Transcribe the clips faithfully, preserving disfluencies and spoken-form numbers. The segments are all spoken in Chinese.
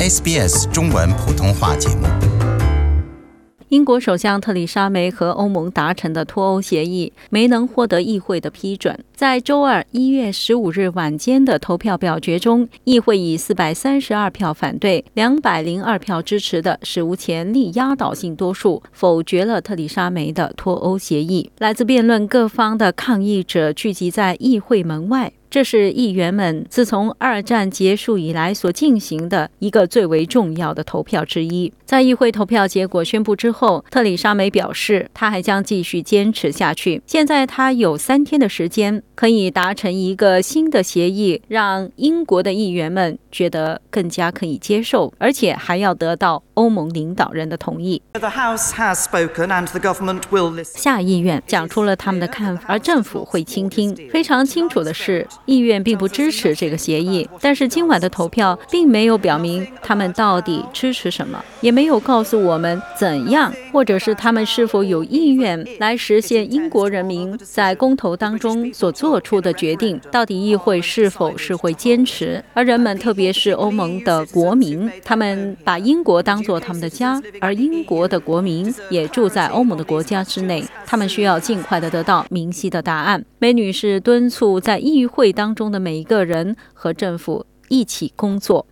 S B S 中文普通话节目。 英国首相特蕾莎梅和欧盟达成的脱欧协议没能获得议会的批准。在周二一月十五日晚间的投票表决中，议会以四百三十二票反对、两百零二票支持的史无前例压倒性多数否决了特蕾莎梅的脱欧协议。来自辩论各方的抗议者聚集在议会门外。这是议员们自从二战结束以来所进行的一个最为重要的投票之一。在议会投票结果宣布之后，特蕾莎梅表示，她还将继续坚持下去。现在她有三天的时间，可以达成一个新的协议，让英国的议员们觉得更加可以接受，而且还要得到欧盟领导人的同意。下议院讲出了他们的看法，而政府会倾听。非常清楚的是，议院并不支持这个协议，但是今晚的投票并没有表明他们到底支持什么，也没有告诉我们怎样，或者是他们是否有意愿来实现英国人民在公投当中所做出的决定。到底议会是否是会坚持？而人们，特别是欧盟的国民，他们把英国当作他们的家，而英国的国民也住在欧盟的国家之内，他们需要尽快的得到明晰的答案。梅女士敦促在议会当中的每一个人和政府一起工作。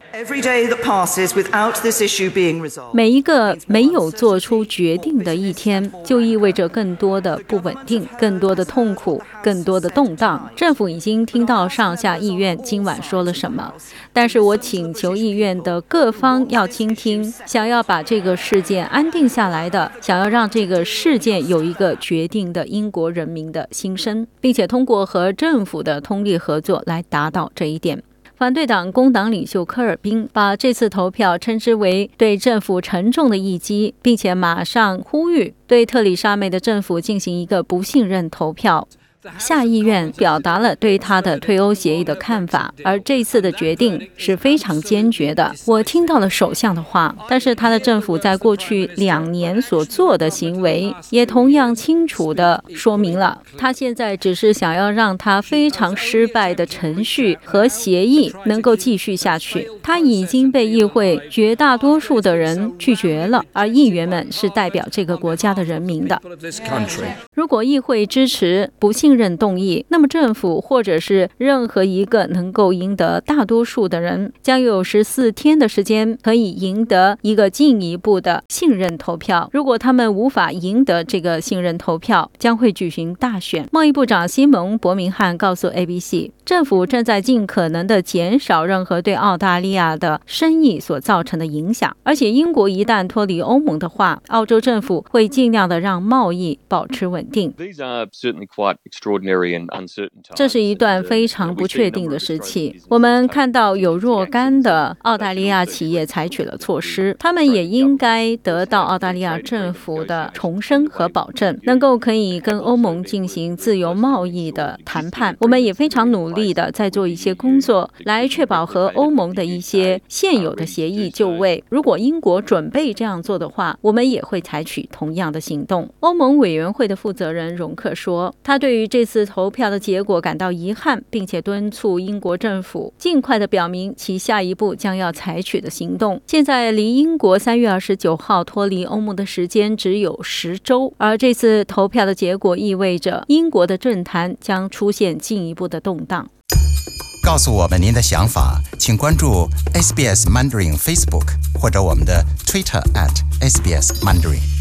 每一个没有做出决定的一天，就意味着更多的不稳定，更多的痛苦，更多的动荡。政府已经听到上下议院今晚说了什么，但是我请求议院的各方要倾听，想要把这个事件安定下来的，想要让这个事件有一个决定的英国人民的心声，并且通过和政府的通力合作来达到这一点。反对党工党领袖科尔宾把这次投票称之为对政府沉重的一击，并且马上呼吁对特蕾莎梅的政府进行一个不信任投票。下议院表达了对他的退欧协议的看法，而这次的决定是非常坚决的。我听到了首相的话，但是他的政府在过去两年所做的行为也同样清楚地说明了，他现在只是想要让他非常失败的程序和协议能够继续下去。他已经被议会绝大多数的人拒绝了，而议员们是代表这个国家的人民的。如果议会支持不信任动议，那么政府或者是任何一个能够赢得大多数的人，将有十四天的时间可以赢得一个进一步的信任投票。如果他们无法赢得这个信任投票，将会举行大选。贸易部长西蒙·伯明翰告诉 A B C， 政府正在尽可能的减少任何对澳大利亚的生意所造成的影响，而且英国一旦脱离欧盟的话，澳洲政府会尽量的让贸易保持稳定。这是一段非常不确定的时期，我们看到有若干的澳大利亚企业采取了措施，他们也应该得到澳大利亚政府的重申和保证，能够可以跟欧盟进行自由贸易的谈判。我们也非常努力的在做一些工作，来确保和欧盟的一些现有的协议就位。如果英国准备这样做的话，我们也会采取同样的行动。欧盟委员会的负责人容克说，他对于这次投票的结果感到遗憾，并且敦促英国政府尽快的表明其下一步将要采取的行动。现在离英国三月二十九号脱离欧盟的时间只有十周，而这次投票的结果意味着英国的政坛将出现进一步的动荡。 告诉我们您的想法，请关注 S B S Mandarin Facebook 或者我们的 Twitter at S B S Mandarin。